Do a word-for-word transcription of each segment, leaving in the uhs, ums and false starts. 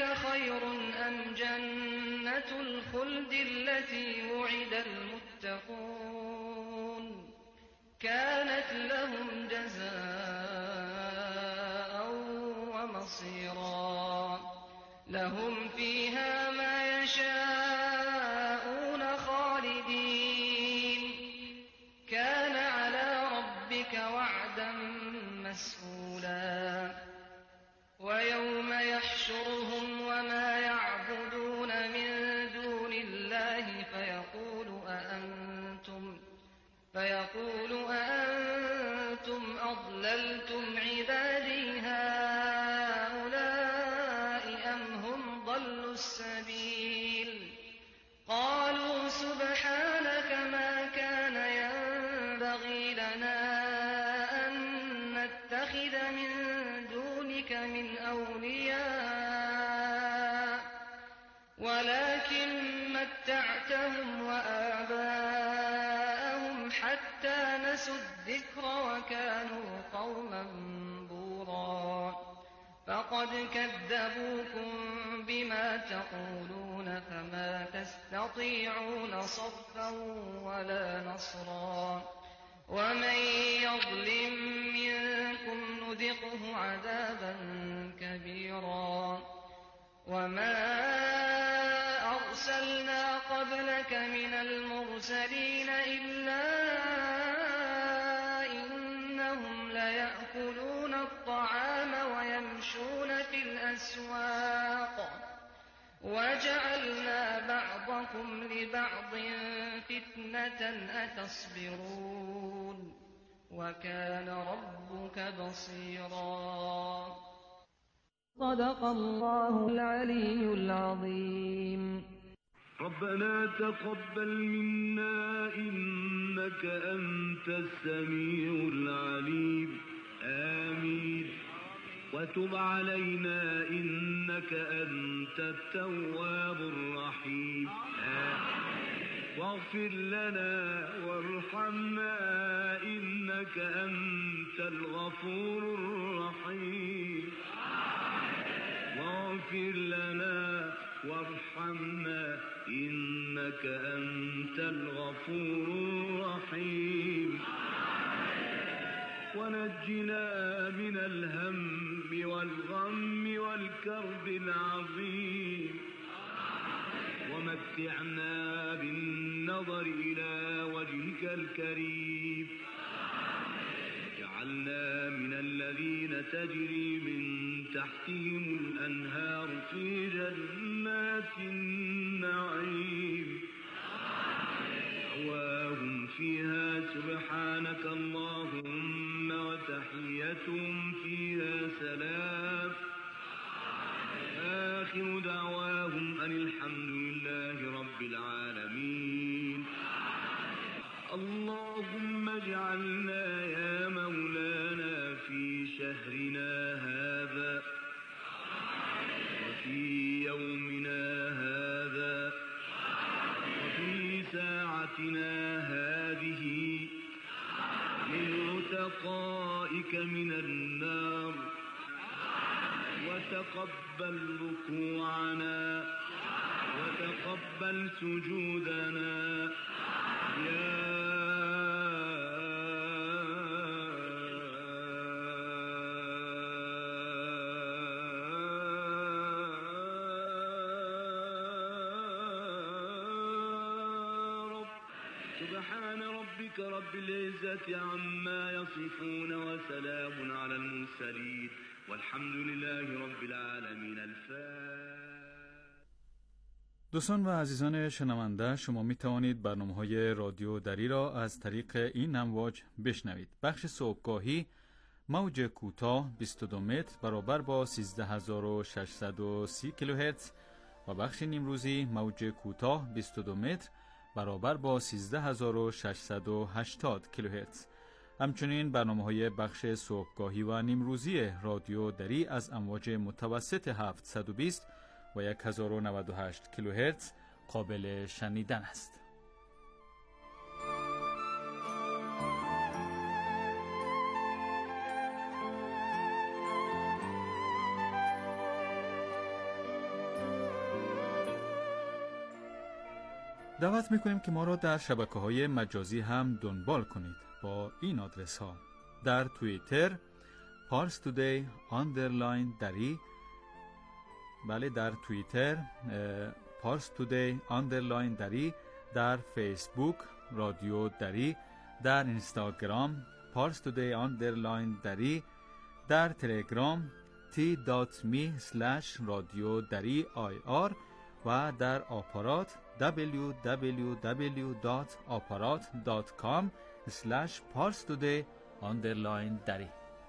أذلك خير أم جنة الخلد التي وعد المتقون كانت لهم جزاء ومصيرا لهم فيها ما يشاءون خالدين كان على ربك وعدا مسئولا ويوم يحشرهم وما يعبدون من دون الله فيقول أأنتم فيقول أأنتم أضللتم عبادي هؤلاء أم هم ضلوا السبيل قالوا سبحانك ما كان ينبغي لنا أن نتخذ من دونك من أولياء ولكن متعتهم وآباءهم حتى نسوا الذكر وكانوا قوما بورا فقد كذبوكم بما تقولون فما تستطيعون صرفا ولا نصرا ومن يظلم منكم نذقه عذابا كبيرا وما أرسلنا قبلك من المرسلين إلا إنهم ليأكلون الطعام ويمشون في الأسواق وجعلنا بعضكم لبعض فتنة أتصبرون وكان ربك بصيرا صدق الله العلي العظيم ربنا تقبل منا إنك أنت السميع العليم آمين وتب علينا إنك أنت التواب الرحيم آمين واغفر لنا وارحمنا إنك أنت الغفور الرحيم واغفر لنا وارحمنا إنك أنت الغفور الرحيم ونجنا من الهم والغم والكرب العظيم ومتعنا بالنظر إلى وجهك الكريم جعلنا من الذين تجري من تحتهم الأنهار في جنات النعيم دعواهم فيها سبحانك اللهم وتحيتهم فيها سلام آخر دعواهم أن الحمد لله رب العالمين اللهم اجعلنا يا مولانا في شهرنا هذا وفي يومنا هذا وفي ساعتنا هذه من عتقائك من النار وتقبل ركوعنا وتقبل سجودنا يا سبحان ربك رب العزة عما يصفون وسلام على المرسلين والحمد لله رب العالمین. الفاتحة. دوستان و عزیزان شنونده، شما می توانید برنامه‌های رادیو دری را از طریق این امواج بشنوید. بخش صبحگاهی موج کوتاه بیست و دو متر برابر با سیزده هزار و ششصد و سی کیلوهرتز و بخش نیمروزی موج کوتاه بیست و دو متر برابر با سیزده هزار و ششصد و هشتاد کیلوهرتز. همچنین برنامه‌های بخش صبحگاهی و نیمروزی رادیو دری از امواج متوسط هفتصد و بیست و هزار و نود و هشت کیلوهرتز قابل شنیدن است. دعوت میکنیم که ما را در شبکه‌های مجازی هم دنبال کنید با این آدرس ها: در توییتر parstoday underline dari، بله در توییتر parstoday underline dari، در فیسبوک رادیو دری، در اینستاگرام parstoday underline dari، در تلگرام t.me slash رادیو دری آی آر و در آپارات دبلیو دبلیو دبلیو دات آپارات دات کام slash parstoday underline dari.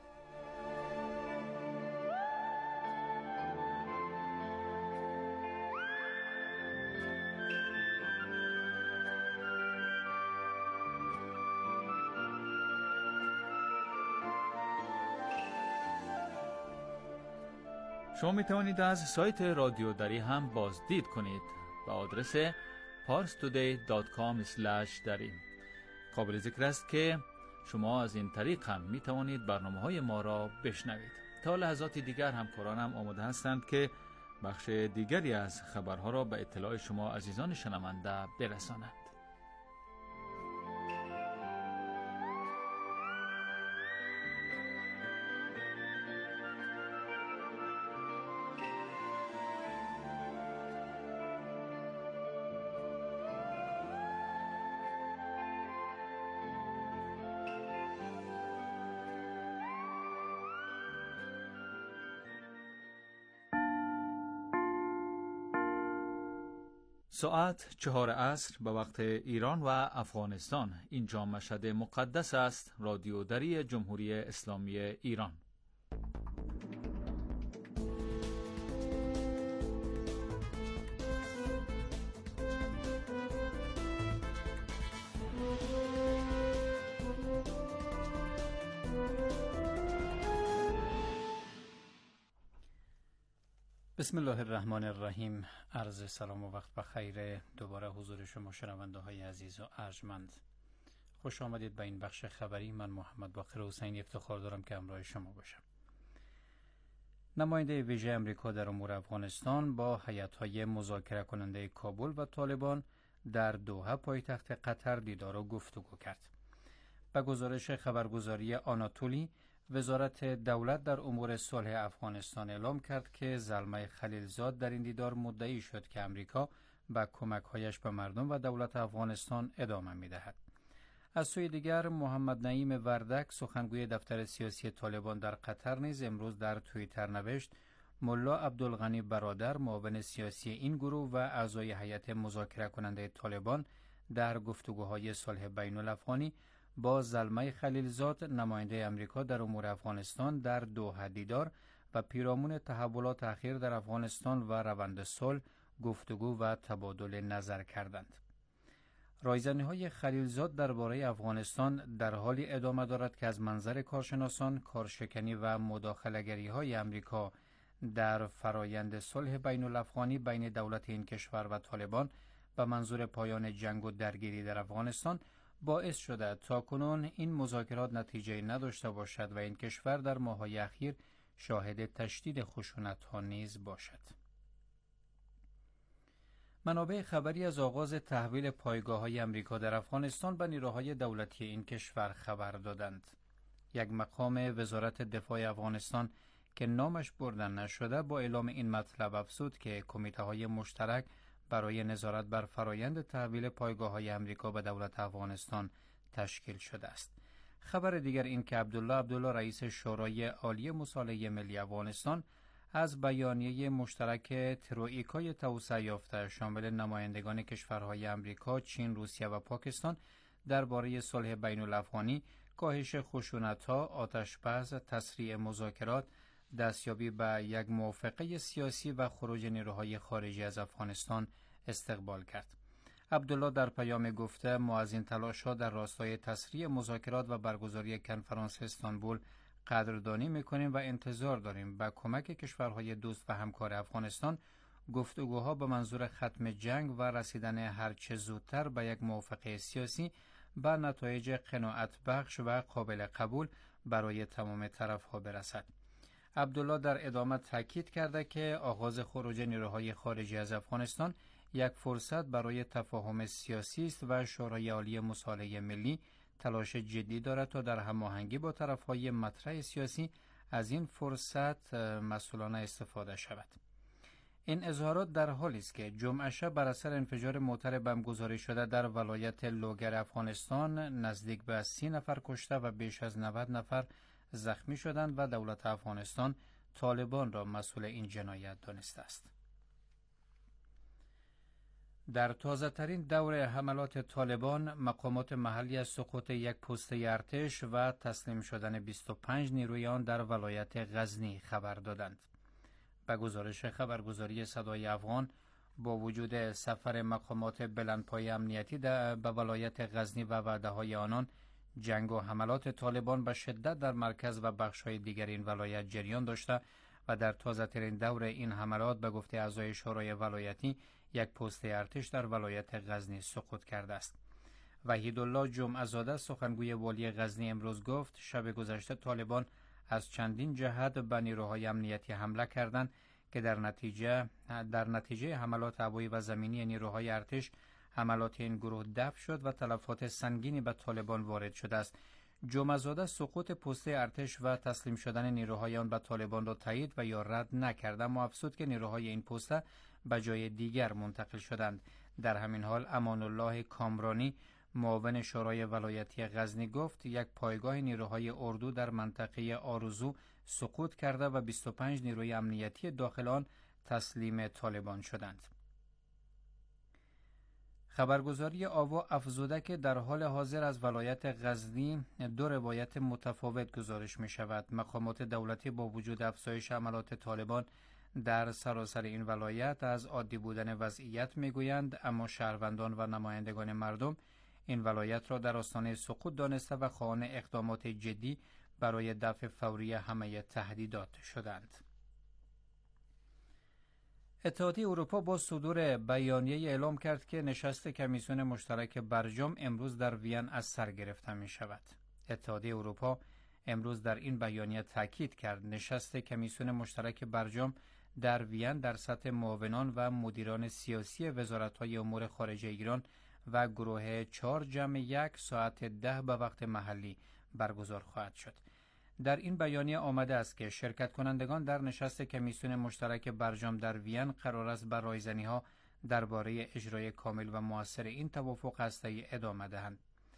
شما می توانید از سایت رادیو دری هم بازدید کنید به آدرس parstoday دات کام slash dari. قابل ذکر است که شما از این طریق هم می توانید برنامه‌های ما را بشنوید. تا لحظات دیگر همکارانم آماده هستند که بخش دیگری از خبرها را به اطلاع شما عزیزان شنونده برسانند. ساعت چهار عصر به وقت ایران و افغانستان، اینجا مشهد مقدس است. رادیو دری جمهوری اسلامی ایران. بسم الله الرحمن الرحیم. عرض سلام و وقت بخیر دوباره حضور شما شنونده های عزیز و ارجمند. خوش آمدید به این بخش خبری. من محمد باقر حسینی افتخار دارم که همراه شما باشم. نماینده ویژه امریکا در امور افغانستان با هیئت‌های مذاکره کننده کابل و طالبان در دوحه پایتخت قطر دیدار و گفتگو کرد. به گزارش خبرگزاری آناتولی، وزارت دولت در امور صلح افغانستان اعلام کرد که زلمه خلیلزاد در این دیدار مدعی شد که امریکا به کمک‌هایش به مردم و دولت افغانستان ادامه می‌دهد. از سوی دیگر محمد نعیم وردک، سخنگوی دفتر سیاسی طالبان در قطر، نیز امروز در توییتر نوشت ملا عبدالغنی برادر، معاون سیاسی این گروه و اعضای هیئت مذاکره کننده طالبان در گفتگوهای صلح بین الافغانی با زلمه خلیلزاد، نماینده امریکا در امور افغانستان، در دوحه دیدار و پیرامون تحولات اخیر در افغانستان و روند صلح گفتگو و تبادل نظر کردند. رایزنی‌های خلیلزاد درباره افغانستان در حالی ادامه دارد که از منظر کارشناسان، کارشکنی و مداخله‌گری‌های امریکا در فرایند صلح بین الافغانی بین دولت این کشور و طالبان به منظور پایان جنگ و درگیری در افغانستان باعث شده تاکنون این مذاکرات نتیجه نداشته باشد و این کشور در ماه‌های اخیر شاهد تشدید خشونت‌ها نیز باشد. منابع خبری از آغاز تحویل پایگاه‌های امریکا در افغانستان به نیروهای دولتی این کشور خبر دادند. یک مقام وزارت دفاع افغانستان که نامش برده نشده با اعلام این مطلب افزود که کمیته‌های مشترک برای نظارت بر فرایند تحویل پایگاه‌های امریکا به دولت افغانستان تشکیل شده است. خبر دیگر این که عبدالله عبدالله، رئیس شورای عالی مصالحه ملی افغانستان، از بیانیه مشترک تروئیکای توسعه یافته شامل نمایندگان کشورهای امریکا، چین، روسیه و پاکستان درباره صلح بین الافغانی، کاهش خشونت‌ها، آتش‌بس، تسریع مذاکرات، دستیابی به یک موافقه سیاسی و خروج نیروهای خارجی از افغانستان استقبال کرد. عبدالله در پیام گفته ما از این تلاش‌ها در راستای تسریع مذاکرات و برگزاری کنفرانس استانبول قدردانی می‌کنیم و انتظار داریم به کمک کشورهای دوست و همکار افغانستان گفتگوها به منظور ختم جنگ و رسیدن هرچه زودتر به یک موافقه سیاسی به نتایج قناعت بخش و قابل قبول برای تمام طرف‌ها برسد. عبدالله در ادامه تاکید کرده که آغاز خروج نیروهای خارجی از افغانستان یک فرصت برای تفاهم سیاسی است و شورای عالی مصالحه ملی تلاش جدی دارد تا در هماهنگی با طرف‌های مطرح سیاسی از این فرصت مسئولانه استفاده شود. این اظهارات در حالی است که جمعه شب بر اثر انفجار موتر بم گذاری شده در ولایت لوگر افغانستان نزدیک به سی نفر کشته و بیش از نود نفر زخمی شدند و دولت افغانستان طالبان را مسئول این جنایت دانسته است. در تازه ترین دور حملات طالبان، مقامات محلی از سقوط یک پست ارتش و تسلیم شدن بیست و پنج نیروی آن در ولایت غزنی خبر دادند. به گزارش خبرگزاری صدای افغان، با وجود سفر مقامات بلندپایه امنیتی به ولایت غزنی و وعده‌های آنان، جنگ و حملات طالبان به شدت در مرکز و بخش‌های دیگر این ولایت جریان داشته و در تازه ترین دور این حملات به گفته اعضای شورای ولایتی یک پست ارتش در ولایت غزنی سقوط کرده است. وحیدالله جمعه زاده سخنگوی والی غزنی امروز گفت شب گذشته طالبان از چندین جهت به نیروهای امنیتی حمله کردند که در نتیجه در نتیجه حملات هوایی و زمینی نیروهای ارتش حملات این گروه دفع شد و تلفات سنگینی به طالبان وارد شده است. جمعه زاده سقوط پست ارتش و تسلیم شدن نیروهای آن به طالبان را تایید و یا رد نکرد، اما افزود که نیروهای این پست به جای دیگر منتقل شدند. در همین حال امان الله کامرانی معاون شورای ولایتی غزنی گفت یک پایگاه نیروهای اردو در منطقه آرزو سقوط کرده و بیست و پنج نیروی امنیتی داخل آن تسلیم طالبان شدند. خبرگزاری آوا افزوده که در حال حاضر از ولایت غزنی دو روایت متفاوت گزارش می شود. مقامات دولتی با وجود افزایش حملات طالبان در سراسر این ولایت از عادی بودن وضعیت می گویند، اما شهروندان و نمایندگان مردم این ولایت را در آستانه سقوط دانسته و خواهان اقدامات جدی برای دفع فوری همه تهدیدات شدند. اتحادیه اروپا با صدور بیانیه اعلام کرد که نشست کمیسیون مشترک برجام امروز در وین از سر گرفته می شود. اتحادیه اروپا امروز در این بیانیه تاکید کرد نشست کمیسیون مشترک برجام در وین در سطح معاونان و مدیران سیاسی وزارت‌های امور خارجه ایران و گروه چهار جمع یک ساعت ده به وقت محلی برگزار خواهد شد. در این بیانیه آمده است که شرکت کنندگان در نشست کمیسیون مشترک برجام در وین قرار است بر رایزنی‌ها درباره اجرای کامل و مؤثر این توافق هسته‌ای ادامه دهند.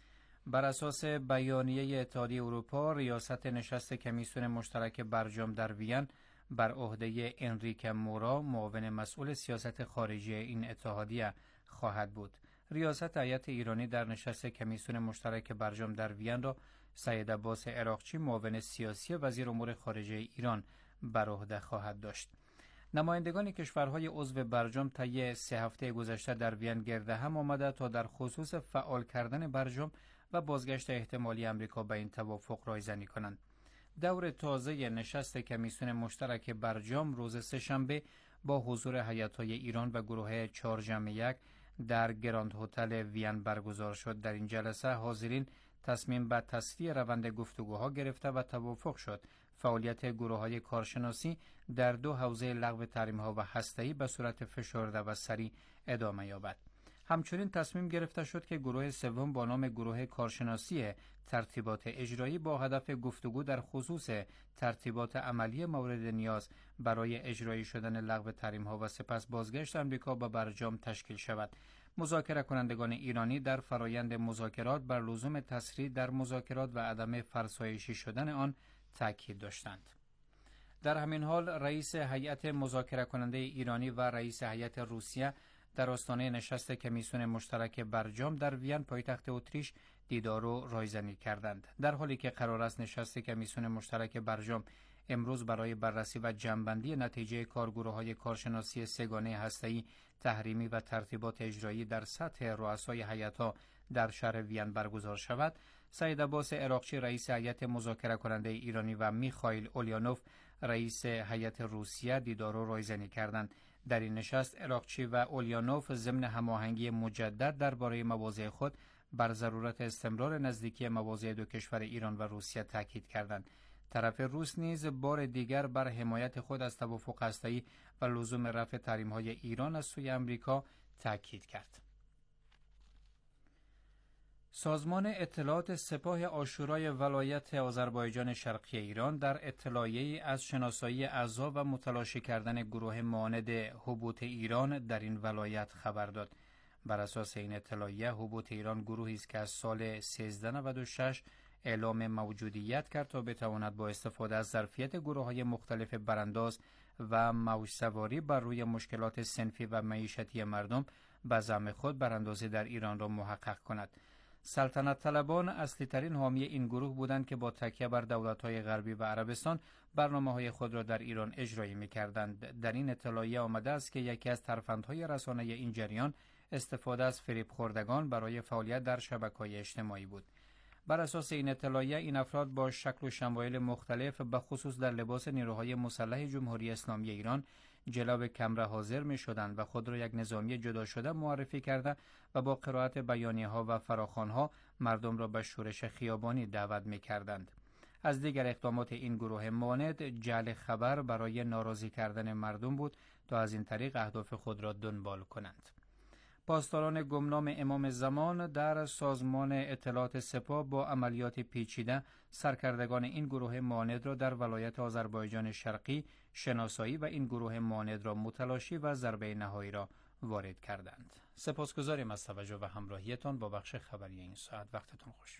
بر اساس بیانیه اتحادیه اروپا، ریاست نشست کمیسیون مشترک برجام در وین بر عهده انریک مورا، معاون مسئول سیاست خارجی این اتحادیه خواهد بود. ریاست هیئت ایرانی در نشست کمیسیون مشترک برجام در وین را سید عباس عراقچی، معاون سیاسی وزیر امور خارجه ایران، بر عهده خواهد داشت. نمایندگان کشورهای عضو برجام طی سه هفته گذشته در وین گرد هم آمده تا در خصوص فعال کردن برجام و بازگشت احتمالی امریکا به این توافق رایزنی کنند. دور تازه نشست کمیسیون مشترک برجام روز سه‌شنبه با حضور هیئت‌های ایران و گروه چهار جمع یک در گراند هتل وین برگزار شد. در این جلسه حاضرین تصمیم به تصفیه روند گفتگوها گرفته و توافق شد فعالیت گروه‌های کارشناسی در دو حوزه لغو تحریم‌ها و هسته‌ای به صورت فشرده و سریع ادامه یابد. همچنین تصمیم گرفته شد که گروه سوم با نام گروه کارشناسی ترتیبات اجرایی با هدف گفتگو در خصوص ترتیبات عملی مورد نیاز برای اجرایی شدن لغو تحریم‌ها و سپس بازگشت آمریکا به برجام تشکیل شود. مذاکره کنندگان ایرانی در فرایند مذاکرات بر لزوم تسریع در مذاکرات و عدم فرسایشی شدن آن تاکید داشتند. در همین حال رئیس هیئت مذاکره کننده ایرانی و رئیس هیئت روسیه در آستانه نشست کمیسیون مشترک برجام در وین پایتخت اتریش دیدار و رایزنی کردند. در حالی که قرار است نشست کمیسیون مشترک برجام امروز برای بررسی و جمع‌بندی نتیجه کارگروه‌های کارشناسی سگانه هسته‌ای، تحریمی و ترتیبات اجرایی در سطح رؤسای هیئت‌ها در شهر وین برگزار شود، سید عباس عراقچی رئیس هیئت مذاکره کننده ایرانی و میخائیل اولیانوف رئیس هیئت روسیه دیدار و رایزنی کردند. در این نشست عراقچی و اولیانوف ضمن هماهنگی مجدد درباره مواضع خود بر ضرورت استمرار نزدیکی مواضع دو کشور ایران و روسیه تاکید کردند. طرف روس نیز بار دیگر بر حمایت خود از توافق هسته‌ای و لزوم رفع تحریم‌های ایران از سوی آمریکا تأکید کرد. سازمان اطلاعات سپاه عاشورای ولایت آذربایجان شرقی ایران در اطلاعیه‌ای از شناسایی اعضا و متلاشی کردن گروه معاند حبوط ایران در این ولایت خبر داد. بر اساس این اطلاعیه، حبوط ایران گروهی است که از سال سیزده نود و شش اعلام موجودیت کرد تا بتواند با استفاده از ظرفیت گروه‌های مختلف برانداز و موج‌سواری بر روی مشکلات صنفی و معیشتی مردم به زعم خود براندازی در ایران را محقق کند. سلطنت طلبان اصلی ترین حامی این گروه بودند که با تکیه بر دولت‌های غربی و عربستان برنامه‌های خود را در ایران اجرایی می‌کردند. در این اطلاعیه آمده است که یکی از ترفندهای رسانه‌ای این جریان استفاده از فریب خوردگان برای فعالیت در شبکه‌های اجتماعی بود. بر اساس این اطلاعیه، این افراد با شکل و شمایل مختلف به خصوص در لباس نیروهای مسلح جمهوری اسلامی ایران جلو کمره حاضر می شدند و خود را یک نظامی جدا شده معرفی کرده و با قرائت بیانیه ها و فراخوان ها مردم را به شورش خیابانی دعوت می کردند. از دیگر اقدامات این گروه معاند جعل خبر برای ناراضی کردن مردم بود تا از این طریق اهداف خود را دنبال کنند. پاسداران گمنام امام زمان در سازمان اطلاعات سپاه با عملیات پیچیده سرکردگان این گروه معاند را در ولایت آذربایجان شرقی شناسایی و این گروه معاند را متلاشی و ضربه نهایی را وارد کردند. سپاسگزاریم از توجه و همراهیتان با بخش خبری این ساعت. وقتتون خوش.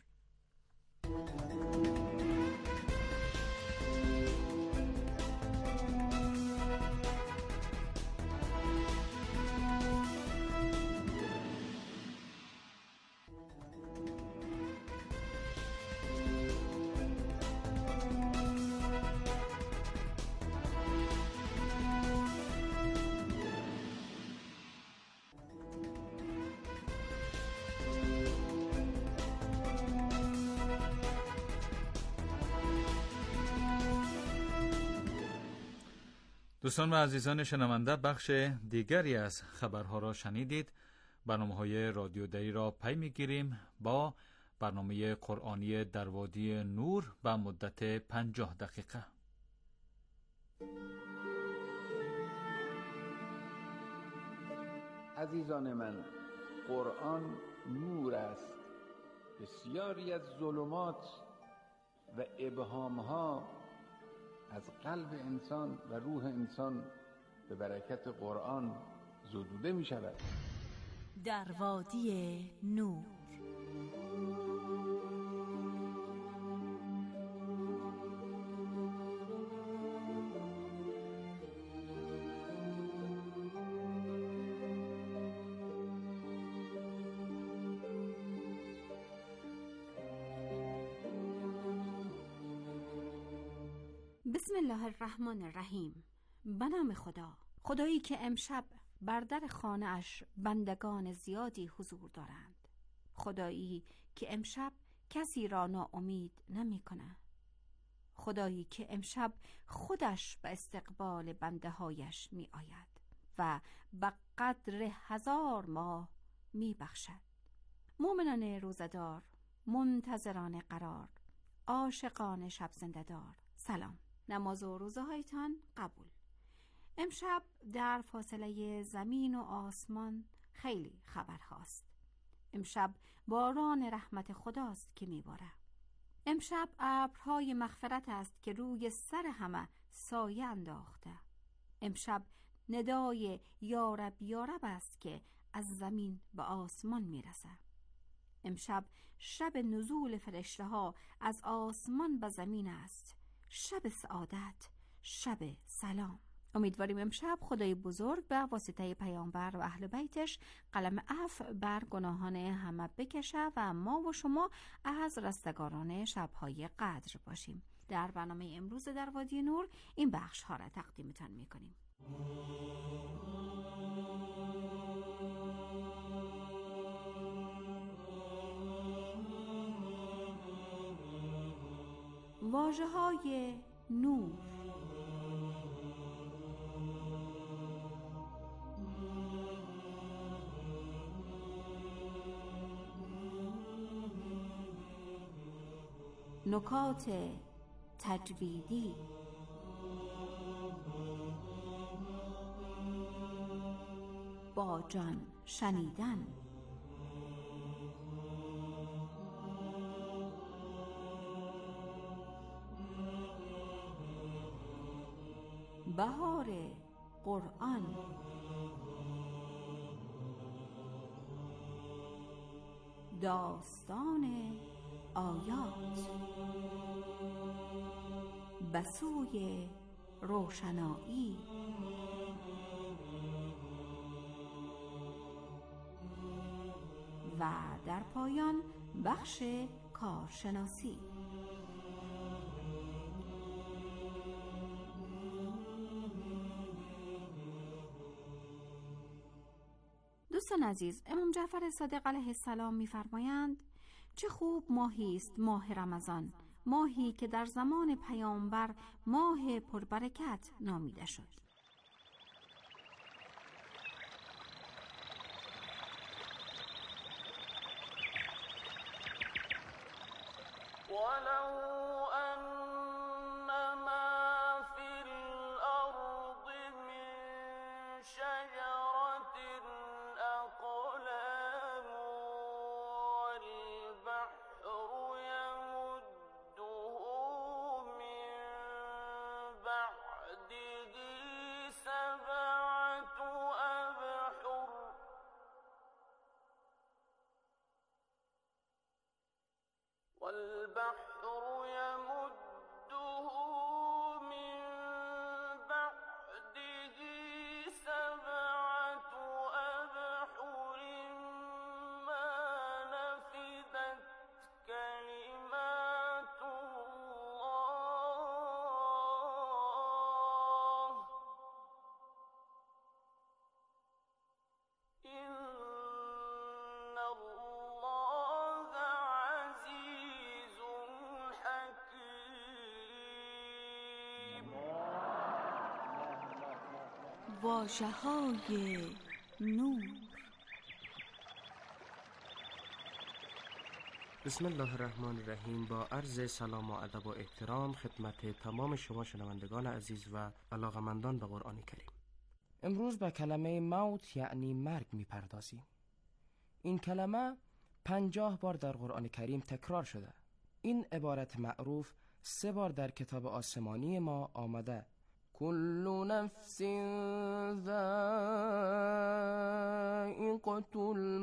دوستان و عزیزان شنونده، بخش دیگری از خبرها را شنیدید. برنامه‌های رادیو دری را پی می‌گیریم با برنامه قرآنی در وادی نور به مدت پنجاه دقیقه. عزیزان من، قرآن نور است. بسیاری از ظلمات و ابهام‌ها از قلب انسان و روح انسان به برکت قرآن زدوده می شود. در وادی نور. بسم الله الرحمن الرحیم. به نام خدا، خدایی که امشب بر در خانه اش بندگان زیادی حضور دارند، خدایی که امشب کسی را ناامید نمی کنه، خدایی که امشب خودش به استقبال بنده هایش می آید و به قدر هزار ماه می بخشد. مومنان روزدار، منتظران قرار، عاشقان شب زنده‌دار، سلام. نماز و روزه هایتان قبول. امشب در فاصله زمین و آسمان خیلی خبر هاست. امشب باران رحمت خداست که میباره. امشب ابرهای مغفرت است که روی سر همه سایه انداخته. امشب ندای یارب یارب است که از زمین به آسمان میرسه. امشب شب نزول فرشته ها از آسمان به زمین است. شب سعادت، شب سلام. امیدواریم امشب خدای بزرگ به واسطه پیامبر و اهل بیتش قلم عفو بر گناهان همه بکشه و ما و شما از رستگاران شبهای قدر باشیم. در برنامه امروز در وادی نور این بخش ها را تقدیمتان میکنیم. واژه های نور. نکات تجویدی. با جان شنیدن. بهار قرآن. داستان آیات بسوی روشنایی. و در پایان بخش کارشناسی. دوستان عزیز، امام جعفر صادق علیه السلام می‌فرمایند چه خوب ماهی است ماه رمضان، ماهی که در زمان پیامبر ماه پربرکت نامیده شد. ولو أنما في الأرض من شجرة أقلام والبحر يمده من بعده سبعة أبحر والبحر يمده من بعده سبعة أبحر ما نفدت كلمات الله إن الله عزيز حكيم. واژه‌های نور. بسم الله الرحمن الرحیم. با عرض سلام و ادب و احترام خدمت تمام شما شنوندگان عزیز و علاقمندان به قرآن کریم. امروز به کلمه موت یعنی مرگ میپردازیم. این کلمه پنجاه بار در قرآن کریم تکرار شده. این عبارت معروف سه بار در کتاب آسمانی ما آمده: کل نفس ذائقة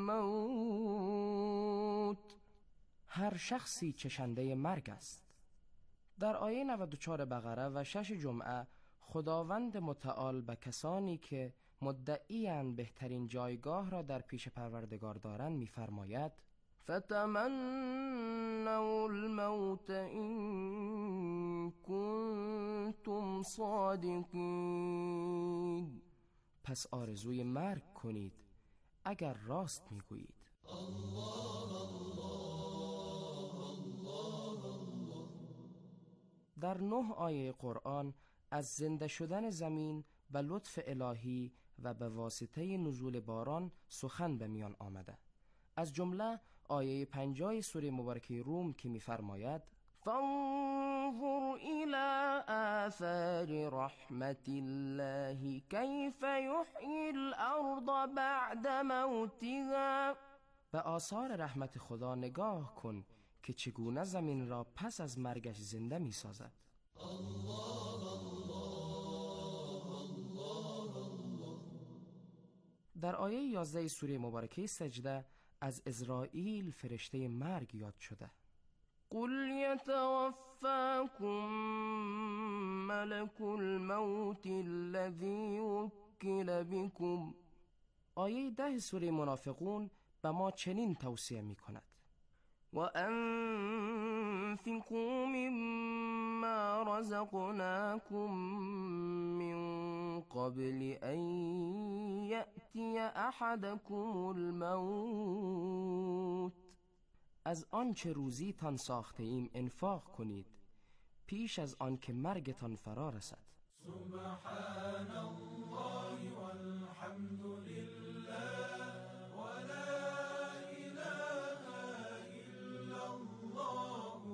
الموت. هر شخصی چشنده مرگ است. در آیه نود و چهار بقره و شش جمعه خداوند متعال به کسانی که مدعیان بهترین جایگاه را در پیش پروردگار دارند می‌فرماید: فتمنوا الموت إن كنتم صادقین. پس آرزوی مرگ کنید اگر راست میگویید. در نه آیه قرآن از زنده شدن زمین و لطف الهی و به واسطه نزول باران سخن به میان آمده. از جمله آیه پنجاه سوره مبارکه روم که می‌فرماید: فانظر إلى آثار رحمت الله كيف يحيي الأرض بعد موتها. به آثار رحمت خدا نگاه کن که چگونه زمین را پس از مرگش زنده می سازد. در آیه یازده سوره مبارکه سجده از عزرائیل فرشته مرگ یاد شده. قل يتوفاكم ملك الموت الذي وكل بكم. آیه ده سوره منافقون به ما چنین توصیه می کند: و انفقوا مما رزقناكم من قبل ان یأتی احدكم الموت. از آنچه روزیتان ساخته ایم انفاق کنید پیش از آن که مرگتان فرا رسد. سبحان الله والحمد لله ولا اله الا الله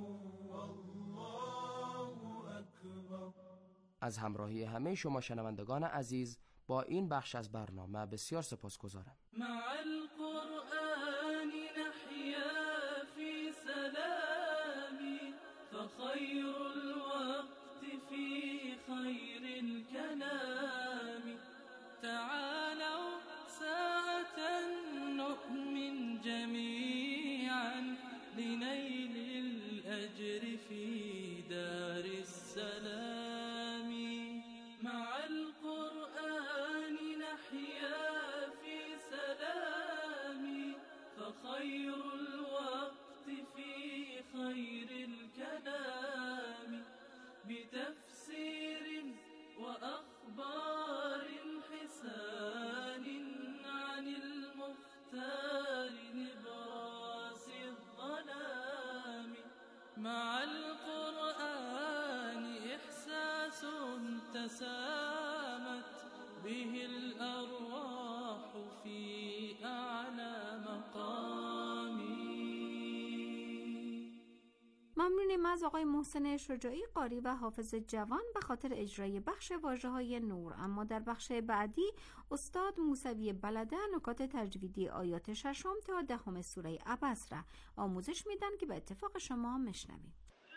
والله اکبر. از همراهی همه شما شنوندگان عزیز با این بخش از برنامه بسیار سپاسگزارم. مع القرآن نحيا في سلام فخير الوقت في خير الكلام تعالوا ساعة نؤمن جميعا لنيل الأجر في دار السلام مع القرآن نحيا في سلام فخير الوقت في خير الكلام بتفسير وأخبار حسان عن المختار نبراس الظلام مع القرآن إحساس تسامت به الأرواح في أعلى مقام. ممنونیم از آقای محسن شجاعی قاری و حافظ جوان به خاطر اجرای بخش واژه‌های نور. اما در بخش بعدی استاد موسوی بلده نکات تجویدی آیات ششم تا دهم سوره عبس را آموزش میدن که به اتفاق شما مشنویم.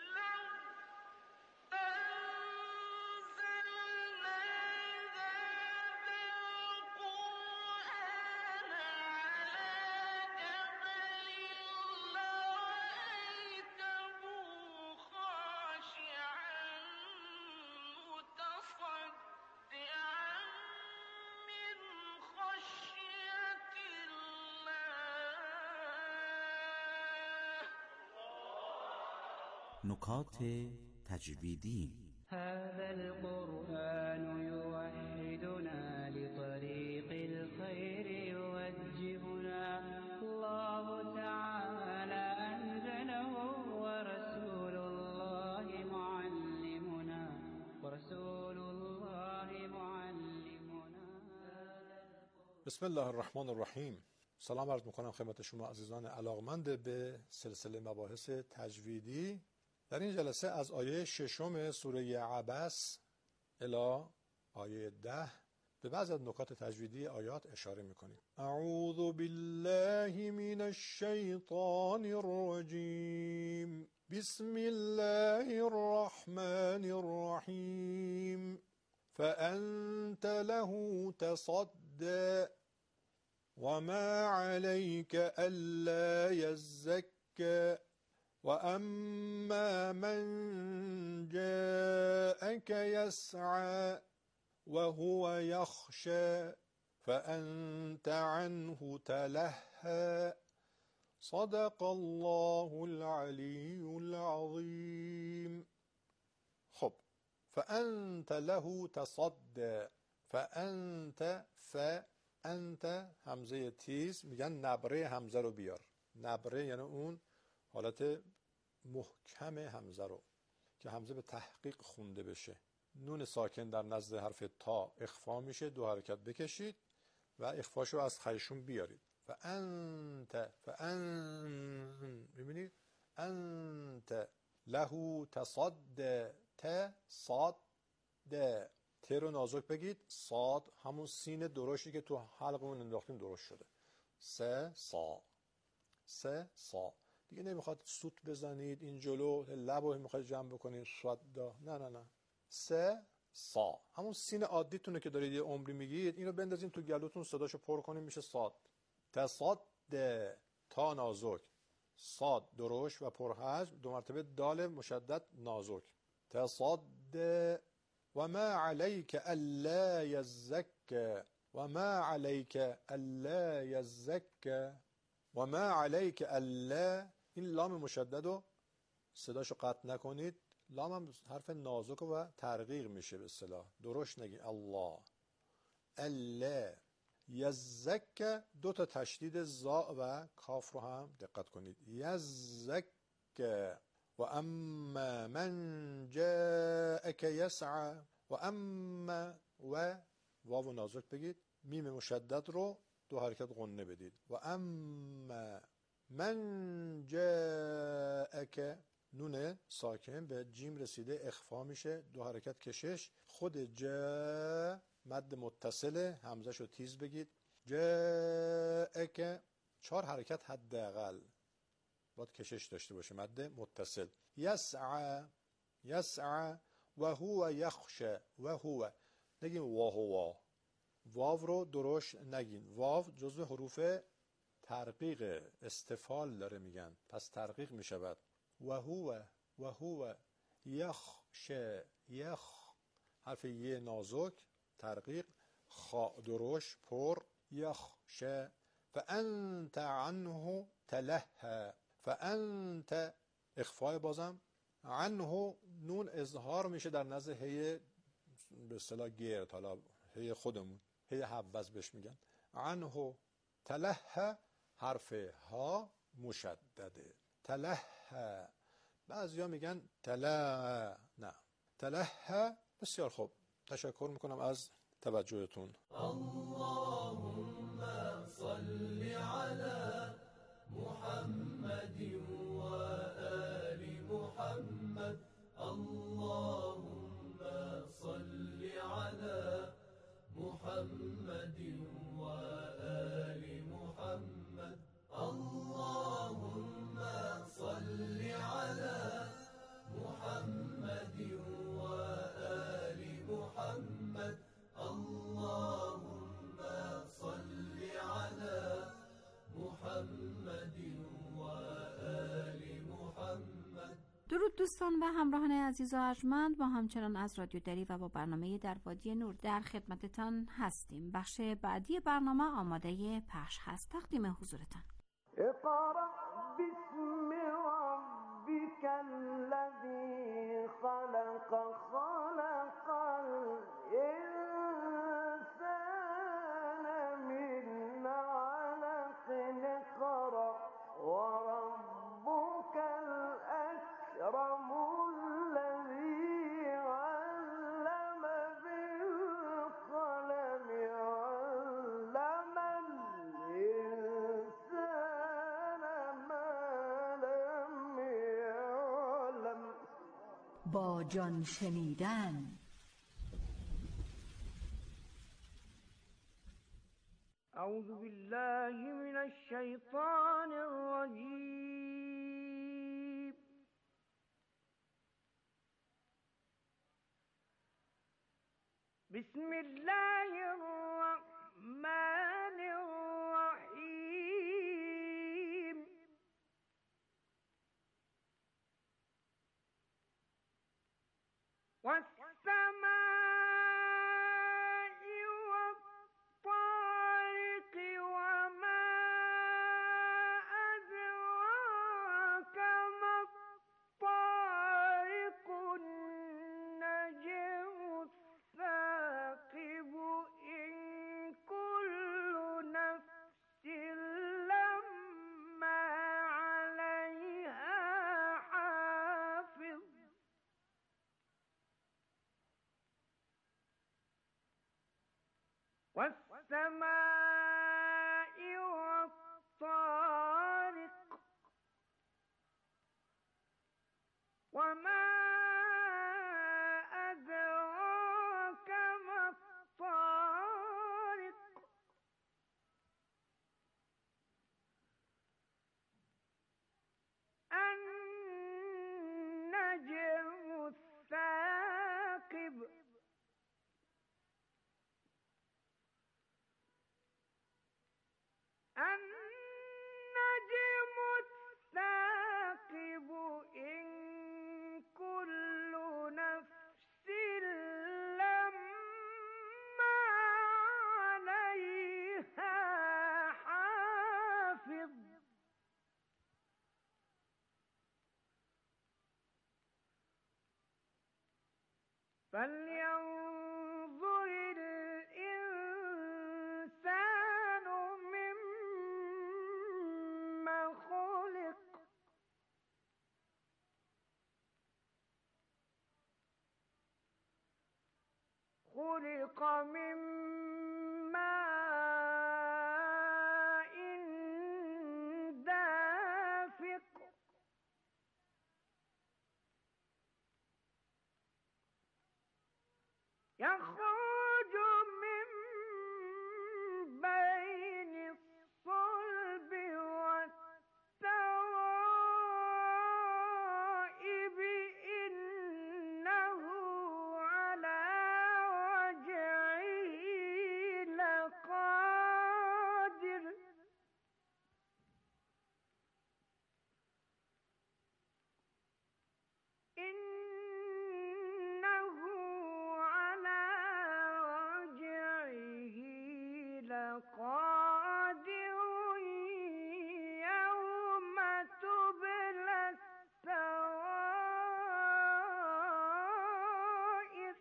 نکات تجویدی. هذا القرآن يوحدنا لطريق الخير يوجهنا الله تعالى أنزله ورسول الله معلمنا ورسول الله معلمنا. بسم الله الرحمن الرحیم. سلام عرض میکنم خدمت شما عزیزان علاقمند به سلسله مباحث تجویدی. در این جلسه از آیه ششم سوره عبس الی آیه ده به بعضی از نکات تجویدی آیات اشاره میکنیم. اعوذ بالله من الشیطان الرجیم بسم الله الرحمن الرحیم فأنت له تصدى وما عليك ألا يزكى وأما من جاءك يسعى وهو يخشى فأنت عنه تلهى صدق الله العلي العظيم. خب فأنت له تصدى فأنت فأنت همزه تیز میگن نبره همزه رو بیار. نبره یعنی اون حالت محکم همزه رو که همزه به تحقیق خونده بشه. نون ساکن در نزد حرف تا اخفا میشه، دو حرکت بکشید و اخفاشو از خیشون بیارید. فانت فان ببینید انت له تصد ت صاد د ت رو نازک بگید. صاد همون سین درشتی که تو حلقمون انداختیم درست شده. س سا س سا دیگه نمیخواد سوت بزنید این جلو لبو میخواد جمع بکنید صدا. نه نه نه س سا همون سین عادیتونه که دارید یه عمری میگید اینو بندازین تو گلوتون صداشو پر کنین میشه صاد. تصاد تا نازک، صاد درشت و پرحجم، دو مرتبه دال مشدد نازک. تصاد و ما علیک الا یزک و ما علیک الا یزک و ما علیک الا. این لام مشدد رو صداشو قطع نکنید. لام هم حرف نازک و ترقیق میشه به اصطلاح. درشت نگی الله. الا یزک دو تا تشدید زا و کاف رو هم دقت کنید. یزک و اما من جاءک یسعى و اما و واو نازک بگید. میم مشدد رو دو حرکت غنه بدید. و اما من جاءک نون ساکن به جیم رسیده اخفا میشه، دو حرکت کشش. خود جا مد متصله، همزه شو تیز بگید. جاءک چهار حرکت حداقل باید کشش داشته باشه، مد متصل. یسعى یسعى و هو یخشى و هو نگیم و هو، واو رو درشت نگین، واو جزو حروف ترقیق استفال داره میگن، پس ترقیق میشود. و هو و هو یخشى یخ حرف یه نازک ترقیق، خاء درشت پر، یخشى. فانت عنه تلهى، فانت اخفای بازم، عنه نون اظهار میشه در نزد هی به اصطلاح گرد، حالا هی خودمون هی حوض بهش میگن. عنه تلهى حرف ها مشدده، تلهى. بعضیا میگن تلا، نه تلهى. بسیار خوب، تشکر میکنم از توجهتون. اللهم صل على محمد و آل محمد. اللهم صل على محمد و آل محمد. اللهم صل على محمد و آل محمد. اللهم صل على محمد و آل محمد. درود دوستان و همراهان عزیز و ارجمند، ما همچنان از رادیو دری و با برنامه در وادی نور در خدمتتان هستیم. بخش بعدی برنامه آماده پخش هست، تقدیم حضورتان. اقرأ باسم ربك الذي خلق خلق الإنسان من علق. اقرأ وربك الأكرم الذي علم بالقلم علم الإنسان ما لم يعلم. با جان شنیدن. أعوذ بالله من الشيطان الرجيم. بسم الله الرحمن الرحيم. والسماء والطارق وما أدراك ما الطارق. النجم الثاقب إن كل نفس لما عليها حافظ. والسماء والطارق وما أدراك ما الطارق. النجم الثاقب النجم الثاقب إن كل نفس لما عليها حافظ. فلينظر الإنسان مما خلق. خلق من ماء دافق. يخرج قادر يوم تبلى السرائر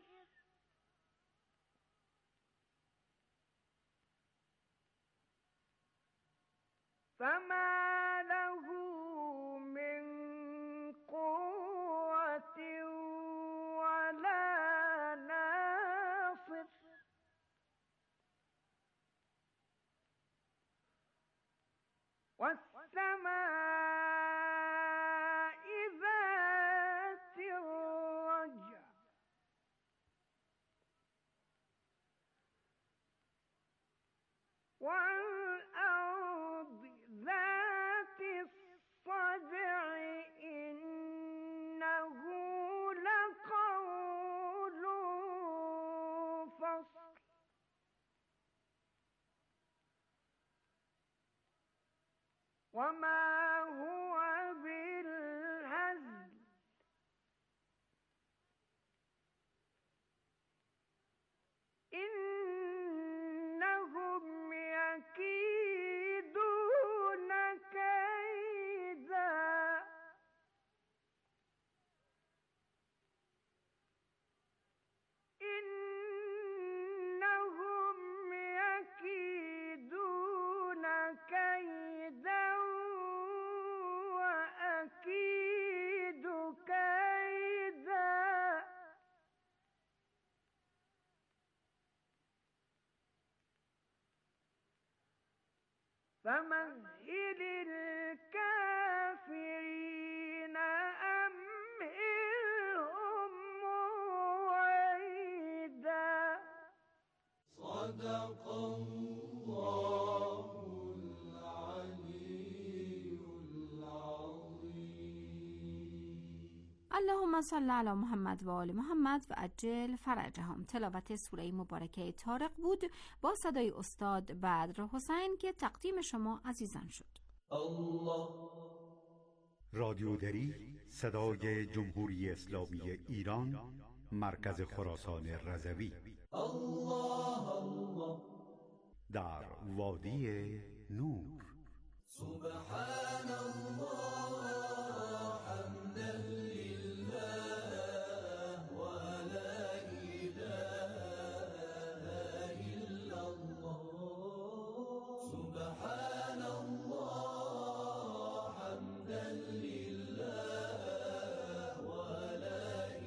فما له من قوة ولا ناصر والسماء ذات الرجع والأرض ذات الصدع إنه لقول فصل وما هو بالهزل إنهم يكيدون كيدا إنهم يكيدون كيدا وأكيد كيدا فمهل الكافرين أمهلهم رويدا صدق الله العلي العظيم. اللهم صل علی محمد و آل محمد و عجل فرجهم. تلاوت سوره مبارکه طارق بود با صدای استاد بدر حسین که تقدیم شما عزیزان شد. الله رادیو دری، صدای جمهوری اسلامی ایران، مرکز خراسان رضوی. الله الله در وادی نور. سبحان الله حمدا لله ولا إله إلا الله. سبحان الله حمدا لله ولا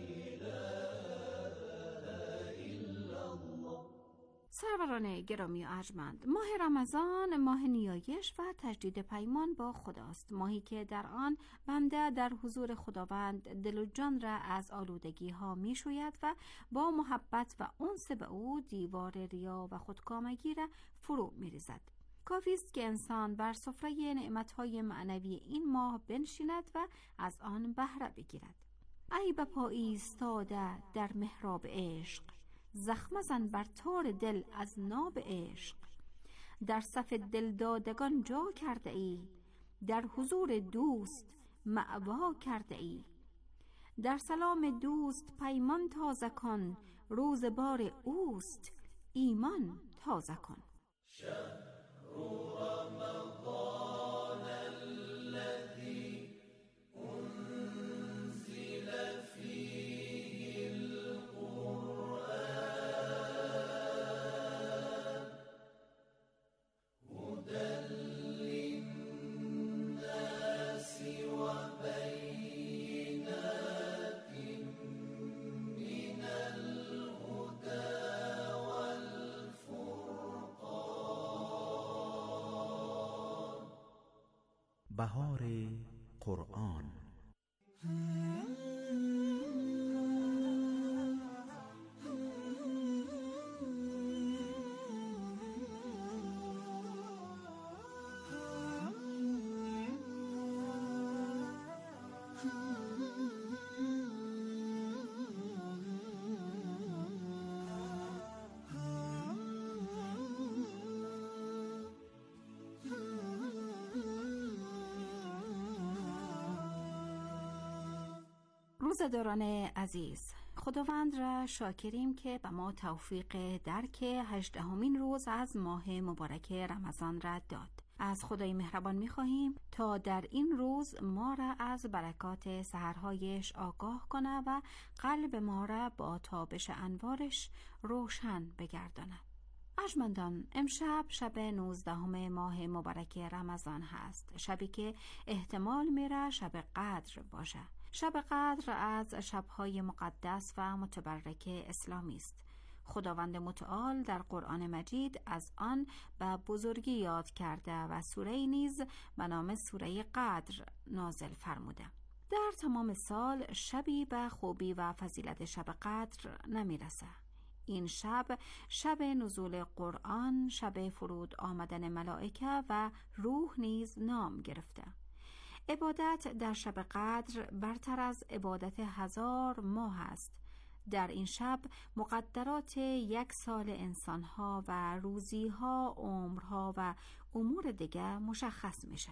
إله إلا الله. سروران گرامی و ارجمند، ماه رمضان ماه نیایش و تجدید پیمان با خداست، ماهی که در آن بنده در حضور خداوند دل و جان را از آلودگی ها می شوید و با محبت و انس به او دیوار ریا و خودکامگی را فرو می ریزد. کافی است که انسان بر سفره نعمتهای معنوی این ماه بنشیند و از آن بهره بگیرد. ای به پا ایستاده در محراب عشق، زخم زن بر تار دل از ناب عشق. در صف دلدادگان جا کرده ای، در حضور دوست مأوا کرده ای. در سلام دوست پیمان تازه کن، روز بار اوست ایمان تازه کن. شهر رمضان الذي أنزل فيه القرآن هدى للناس وبينات من الهدى والفرقان. بهار قرآن. روزداران عزیز، خداوند را شاکریم که به ما توفیق درک هجدهمین روز از ماه مبارک رمضان را داد. از خدای مهربان می‌خواهیم تا در این روز ما را از برکات سحرهایش آگاه کنه و قلب ما را با تابش انوارش روشن بگرداند. ارجمندان، امشب شب نوزدهم ماه مبارک رمضان هست، شبی که احتمال میره شب قدر باشه. شب قدر از شبهای مقدس و متبرک اسلامی است. خداوند متعال در قرآن مجید از آن به بزرگی یاد کرده و سوره نیز به نام سوره قدر نازل فرموده. در تمام سال شبی به خوبی و فضیلت شب قدر نمیرسه. این شب شب نزول قرآن، شب فرود آمدن ملائکه و روح نیز نام گرفته. عبادت در شب قدر برتر از عبادت هزار ماه است. در این شب مقدرات یک سال انسانها و روزیها، عمرها و امور دیگه مشخص میشه.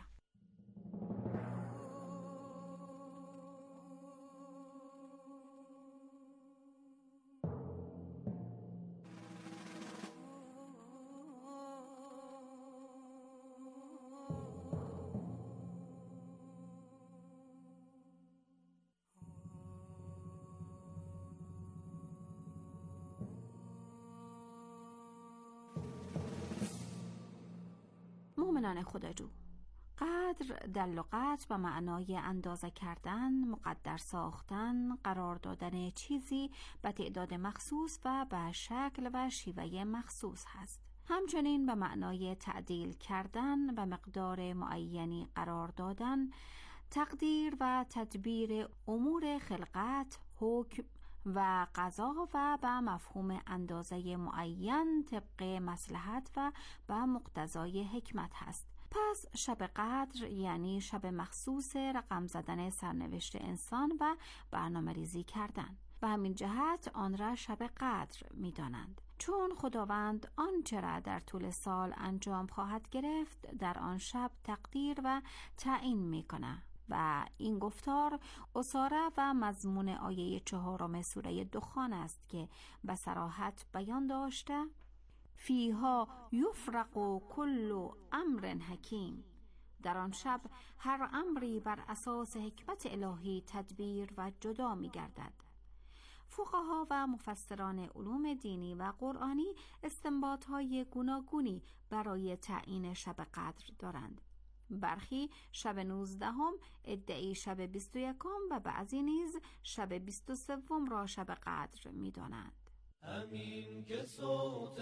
مؤمنان خداجو، قدر در لغت به معنای اندازه کردن، مقدر ساختن، قرار دادن چیزی به تعداد مخصوص و به شکل و شیوه مخصوص هست. همچنین به معنای تعدیل کردن، به مقدار معینی قرار دادن، تقدیر و تدبیر امور خلقت، حکم و قضا و به مفهوم اندازه معین طبق مصلحت و به مقتضای حکمت هست. پس شب قدر یعنی شب مخصوص رقم زدن سرنوشت انسان و برنامه ریزی کردن. به همین جهت آن را شب قدر می دانند، چون خداوند آنچه را در طول سال انجام خواهد گرفت در آن شب تقدیر و تعیین می کنه. و این گفتار اساره و مضمون آیه چهارم سوره دخان است که به صراحت بیان داشته: فیها یفرق کل امر حکیم. در آن شب هر امری بر اساس حکمت الهی تدبیر و جدا می گردد. فقها و مفسران علوم دینی و قرآنی استنباط‌های گوناگونی برای تعیین شب قدر دارند. برخی شب نوزدهم، ادعی شب بیست و یکم و بعضی نیز شب بیست و سوم را شب قدر می دانند. همین که صوت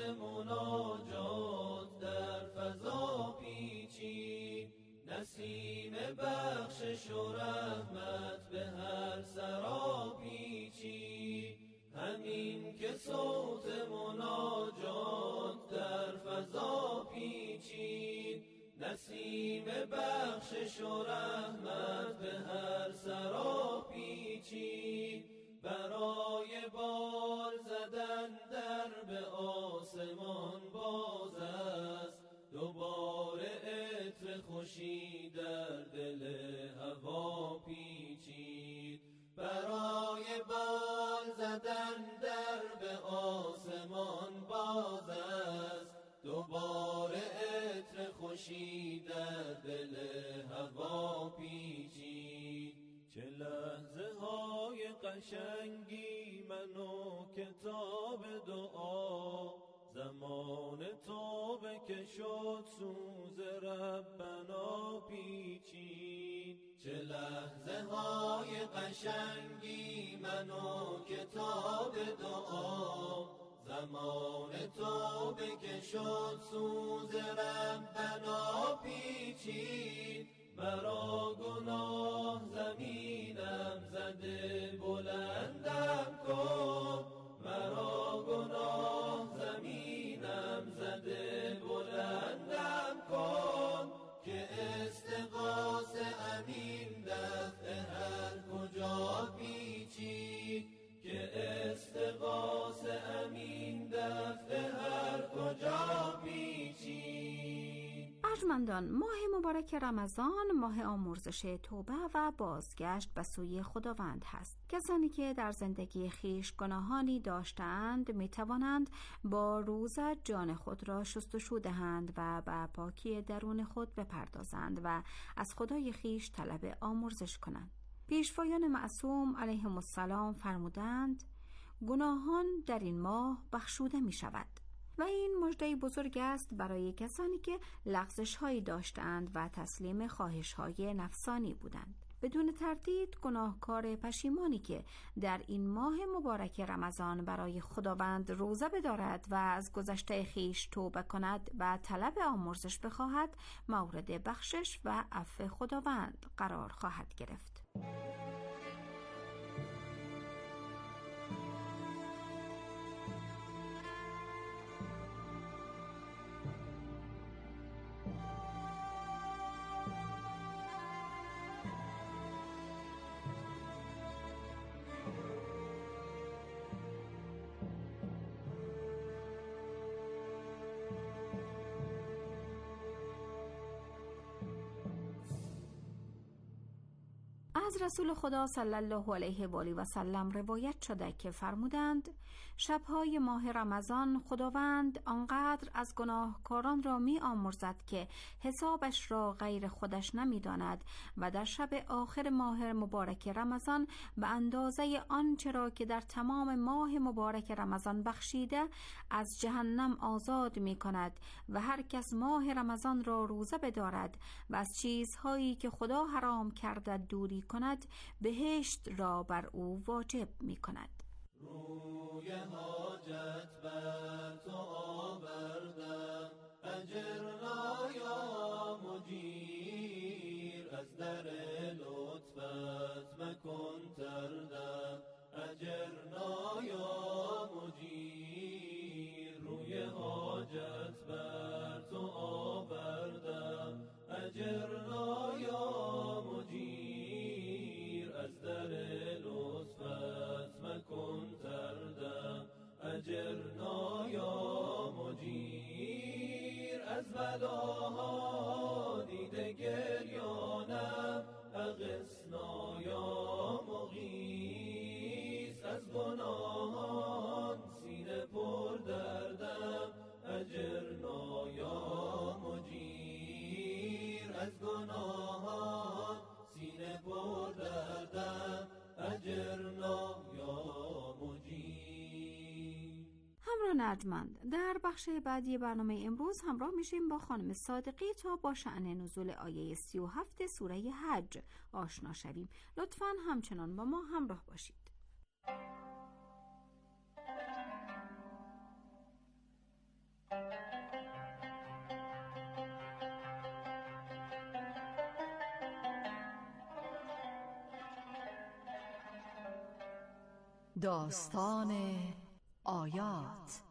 مناجات در فضا پیچید، نسیم بخشش و رحمت به هر سرا پیچید. همین که صوت مناجات در فضا پیچید، نسیم بخشش و رحمت به هر سرا پیچید. برای بال زدن در به آسمان باز است، دوباره عطر خوشی در دل هوا پیچید. برای بال زدن در به آسمان باز است، دوباره عطر خوشی در دل هوا پیچید. چه لحظه های قشنگی من و کتاب دعا، زمان توبه که شد سوز ربنا پیچید. چه لحظه های قشنگی من و کتاب دعا، زمان توبه که شد سوز ربنا پیچید. مرا گناه زمینم زده بلندم کن، مرا گناه زمینم زده بلندم کن، که استغاث امین دفع هر کجا پیچید. که استغاث امین دفع هر کجا پیچید. ارجمندان، ماه مبارک رمضان ماه آمرزش توبه و بازگشت به سوی خداوند هست. کسانی که در زندگی خیش گناهانی داشتند می توانند با روزه جان خود را شستشو دهند و به پاکی درون خود بپردازند و از خدای خیش طلب آمرزش کنند. پیشوایان معصوم علیهم السلام فرمودند گناهان در این ماه بخشوده می شود و این مژده بزرگ است برای کسانی که لغزش هایی داشتند و تسلیم خواهش های نفسانی بودند. بدون تردید گناهکار پشیمانی که در این ماه مبارک رمضان برای خداوند روزه بدارد و از گذشته خیش توبه کند و طلب آمرزش بخواهد مورد بخشش و عفو خداوند قرار خواهد گرفت. از رسول خدا صلی الله علیه و آله و سلم روایت شده که فرمودند شبهای ماه رمضان خداوند آنقدر از گناهکاران را می آمرزد که حسابش را غیر خودش نمی داند و در شب آخر ماه مبارک رمضان به اندازه آنچه را که در تمام ماه مبارک رمضان بخشیده از جهنم آزاد می کند و هر کس ماه رمضان را روزه بدارد و از چیزهایی که خدا حرام کرده دوری کند بهشت را بر او واجب می کند. روی حاجت بر تو آوردم اجرنا یا مجیر از در لطفت مکن تردم اجرنا یا مجیر روی حاجت بر تو آوردم اجرنا یا مجیر از در لطفت مکن تردم اجرنا یا مجیر از بلاها دیده گریانم اغثنا یا مغیث از گناهان سینه پر دردم اجرنا یا مجیر از گناهان سینه پر دردم اجرنا یا مجیر. همراه ارجمند، در بخش بعدی برنامه امروز همراه میشیم با خانم صادقی تا با شأن نزول آیه سی و هفت سوره حج آشنا شویم. لطفاً همچنان با ما همراه باشید. داستان آیات.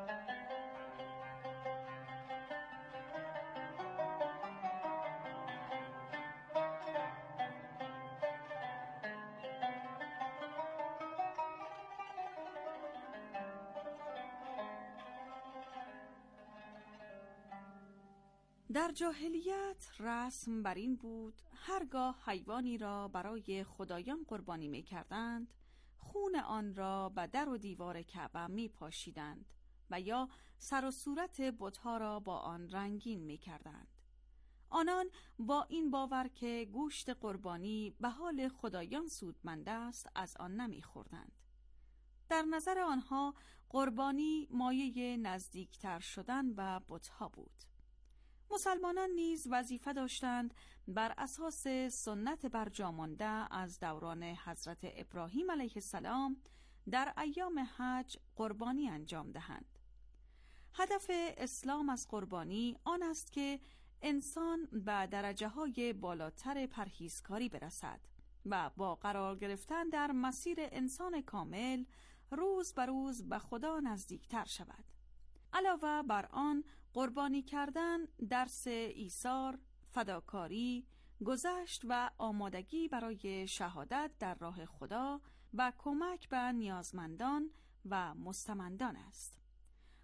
در جاهلیت رسم بر این بود هرگاه حیوانی را برای خدایان قربانی می کردند خون آن را به در و دیوار کعبه می پاشیدند و یا سر و صورت بت‌ها را با آن رنگین می کردند. آنان با این باور که گوشت قربانی به حال خدایان سودمند است از آن نمی خوردند. در نظر آنها قربانی مایه نزدیکتر شدن به بت‌ها بود. مسلمانان نیز وظیفه داشتند بر اساس سنت برجامانده از دوران حضرت ابراهیم علیه السلام در ایام حج قربانی انجام دهند. هدف اسلام از قربانی آن است که انسان به درجه‌های بالاتر پرهیزکاری برسد و با قرار گرفتن در مسیر انسان کامل روز به روز به خدا نزدیکتر شود. علاوه بر آن قربانی کردن درس ایثار، فداکاری، گذشت و آمادگی برای شهادت در راه خدا و کمک به نیازمندان و مستمندان است.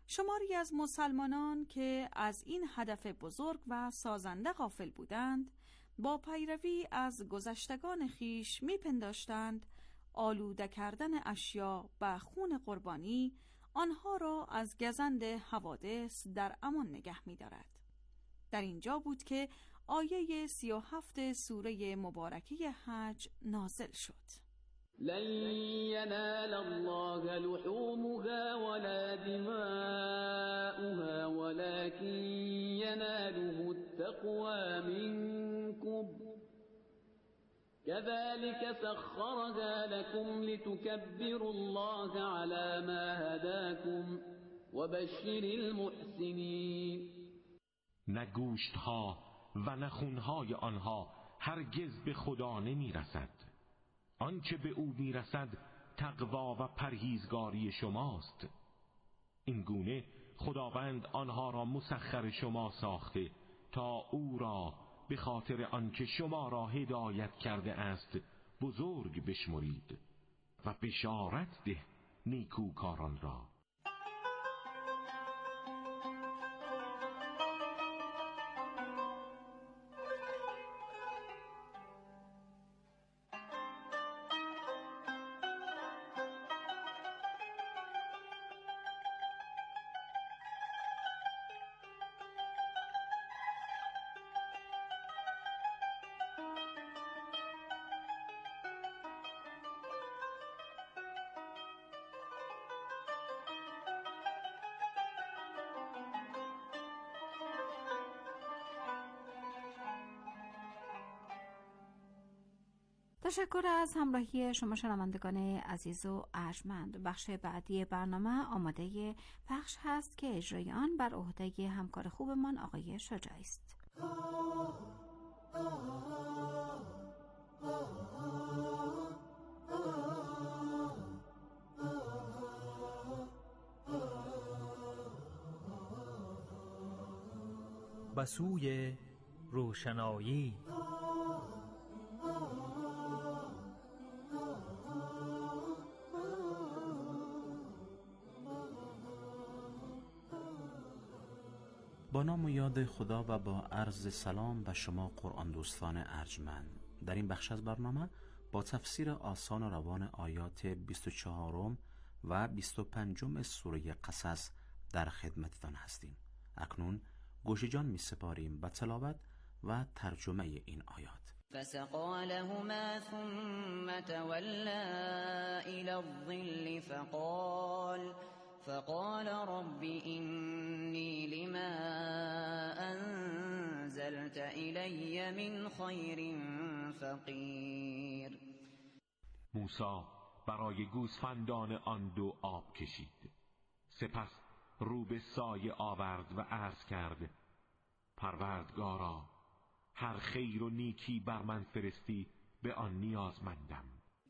شماری از مسلمانان که از این هدف بزرگ و سازنده غافل بودند، با پیروی از گذشتگان خیش میپنداشتند آلوده کردن اشیا و خون قربانی آنها را از گزند حوادث در امان نگه می‌دارد. در اینجا بود که آیه سی و هفت سوره مبارکه حج نازل شد. لن ينال الله لحومها ولا دماؤها ولكن يناله التقوى منكم كذلك سخرها لكم لتكبروا الله على ما هداكم وبشر المحسنين. نه گوشتها و نه خونهای آنها هرگز به خدا نمی رسد. آنچه به او می رسد تقوا و پرهیزگاری شماست. این گونه خداوند آنها را مسخر شما ساخته تا او را به خاطر آنکه شما را هدایت کرده است بزرگ بشمرید و بشارت ده نیکوکاران را. تشکر از همراهی شما شنوندگان عزیز و ارجمند. بخش بعدی برنامه آماده پخش هست که اجرای آن بر عهده همکار خوبمان آقای شجاعی است. به سوی روشنایی. با نام و یاد خدا و با عرض سلام به شما قرآن دوستان ارجمند. در این بخش از برنامه با تفسیر آسان و روان آیات بیست و چهارم و بیست و پنجم سوره قصص در خدمتتان هستیم. اکنون گوش جان می سپاریم به تلاوت و ترجمه این آیات. فسقى لهما ثم تولى إلى الظل فقال فقال رب إني لما أنزلت إلي من خير فقير. موسی برای گوسفندان آن دو آب کشید، سپس رو به سایه آورد و عرض کرد پروردگارا، هر خیر و نیکی بر من فرستی به آن نیازمندم.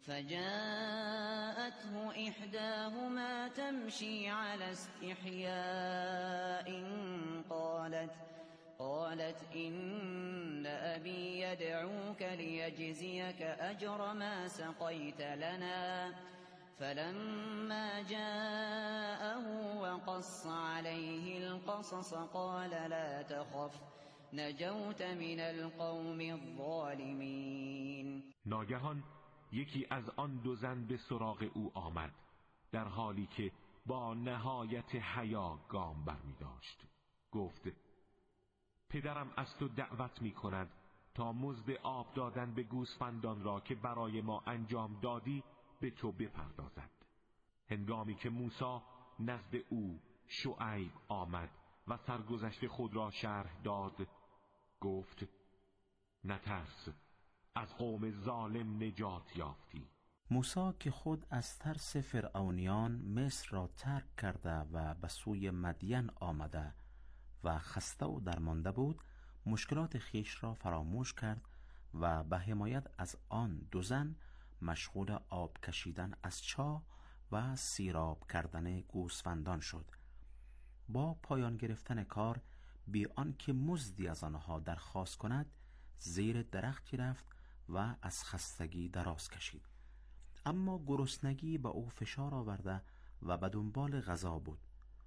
فجاءته إحداهما تمشي على استحياء قالت قالت إن أبي يدعوك ليجزيك أجر ما سقيت لنا. فلما جاءه وقص عليه القصص قال لا تخف نجوت من القوم الظالمين. ناگهان یکی از آن دو زن به سراغ او آمد، در حالی که با نهایت حیا گام برمی داشت. گفت پدرم از تو دعوت می کند تا مزد آب دادن به گوسفندان را که برای ما انجام دادی به تو بپردازد. هنگامی که موسی نزد او شعیب آمد و سرگذشت خود را شرح داد، گفت نترس، از قوم ظالم نجات یافتی. موسی که خود از ترس فرعونیان مصر را ترک کرده و به سوی مدین آمده و خسته و درمانده بود، مشکلات خیش را فراموش کرد و به حمایت از آن دو زن مشغول آب کشیدن از چاه و سیراب کردن گوسفندان شد. با پایان گرفتن کار، بی آنکه مزدی از آنها درخواست کند، زیر درختی رفت و از خستگی دراز کشید. اما گرسنگی به او فشار آورده و به دنبال غذا بود.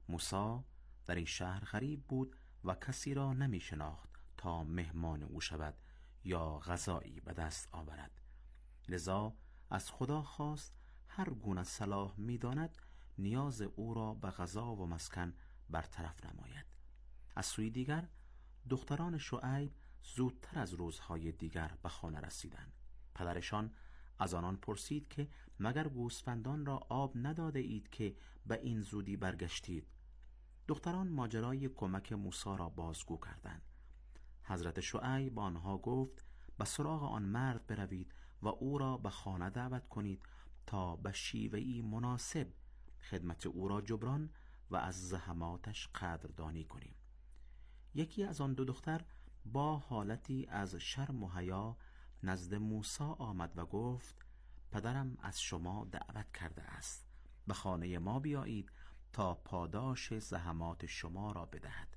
موسی در این شهر غریب بود و کسی را نمی شناخت تا مهمان او شود یا غذایی به دست آورد. لذا از خدا خواست هر گونه صلاح می داند نیاز او را به غذا و مسکن برطرف نماید. از سوی دیگر دختران شعیب زودتر از روزهای دیگر به خانه رسیدند. پدرشان از آنان پرسید که مگر گوسفندان را آب نداده اید که به این زودی برگشتید؟ دختران ماجرای کمک موسی را بازگو کردند. حضرت شعیب با آنها گفت به سراغ آن مرد بروید و او را به خانه دعوت کنید تا به شیوهی مناسب خدمت او را جبران و از زحماتش قدردانی کنیم. یکی از آن دو دختر با حالتی از شرم و حیا نزد موسی آمد و گفت پدرم از شما دعوت کرده است به خانه ما بیایید تا پاداش زحمات شما را بدهد.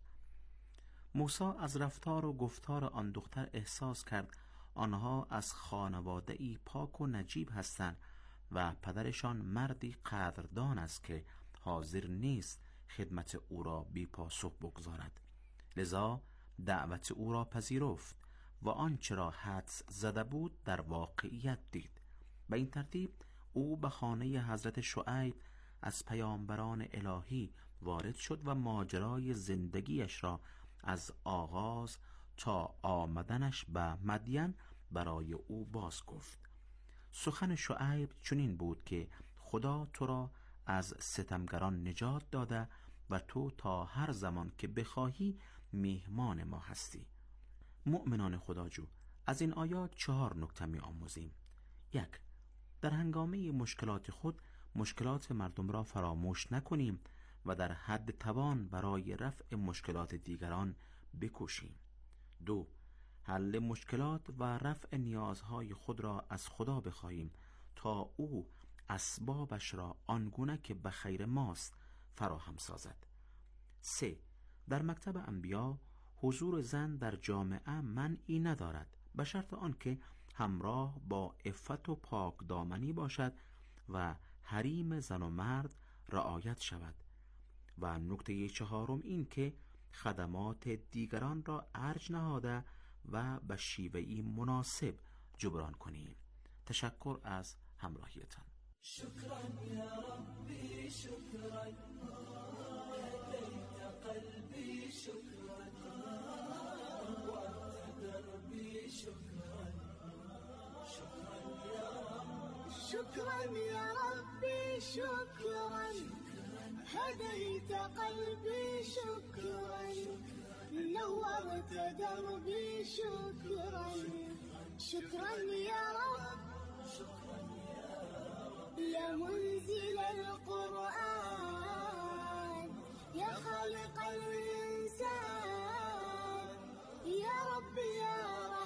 موسی از رفتار و گفتار آن دختر احساس کرد آنها از خانواده‌ای پاک و نجیب هستند و پدرشان مردی قدردان است که حاضر نیست خدمت او را بی پاسخ بگذارد. لذا دعوت او را پذیرفت و آنچه را حدس زده بود در واقعیت دید. به این ترتیب او به خانه حضرت شعیب از پیامبران الهی وارد شد و ماجرای زندگیش را از آغاز تا آمدنش به مدین برای او باز گفت. سخن شعیب چنین بود که خدا تو را از ستمگران نجات داده و تو تا هر زمان که بخواهی میهمان ما هستی. مؤمنان خداجو، از این آیات چهار نکته می آموزیم. یک، در هنگامه مشکلات خود مشکلات مردم را فراموش نکنیم و در حد توان برای رفع مشکلات دیگران بکوشیم. دو، حل مشکلات و رفع نیازهای خود را از خدا بخواهیم تا او اسبابش را آنگونه که به خیر ماست فراهم سازد. سه، در مکتب انبیا حضور زن در جامعه منعی ندارد به شرط آنکه همراه با عفت و پاک دامنی باشد و حریم زن و مرد رعایت شود. و نکته چهارم این که خدمات دیگران را ارج نهاده و به شیوهی مناسب جبران کنیم. تشکر از همراهیتان. شكرا يا ربي شكرا هديت قلبي شكرا وأنت دربي شكرا شكرا يا رب شكرا يا ربي شكرا هديت قلبي شكرا نورت دربي شكرا شكرا يا رب يا منزل القرآن يا خالق الإنسان يا رب يا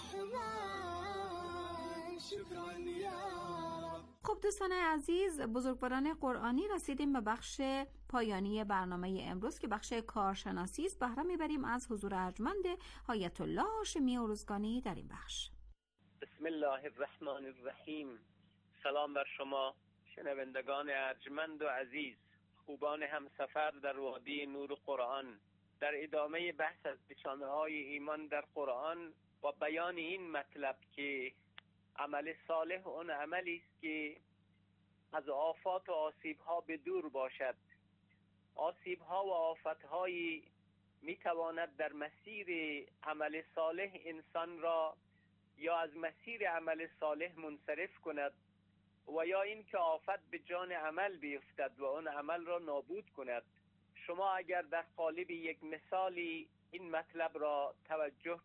رحمن شكرا يا رب. خب دوستان عزیز، بزرگواران قرآنی، رسیدیم به بخش پایانی برنامه امروز که بخش کارشناسی است. بهره میبریم از حضور ارجمند آیت الله هاشمی اروزگانی در این بخش. بسم الله الرحمن الرحیم. سلام بر شما شنوندگان ارجمند و عزیز، خوبان همسفر در وادی نور قرآن. در ادامه بحث از نشانه‌های ایمان در قرآن و بیان این مطلب که عمل صالح اون عملی است که از آفات و آسیب‌ها به دور باشد. آسیب‌ها و آفت‌هایی می‌تواند در مسیر عمل صالح انسان را یا از مسیر عمل صالح منصرف کند و یا این که آفت به جان عمل بیفتد و اون عمل را نابود کند. شما اگر در قالب یک مثالی این مطلب را توجه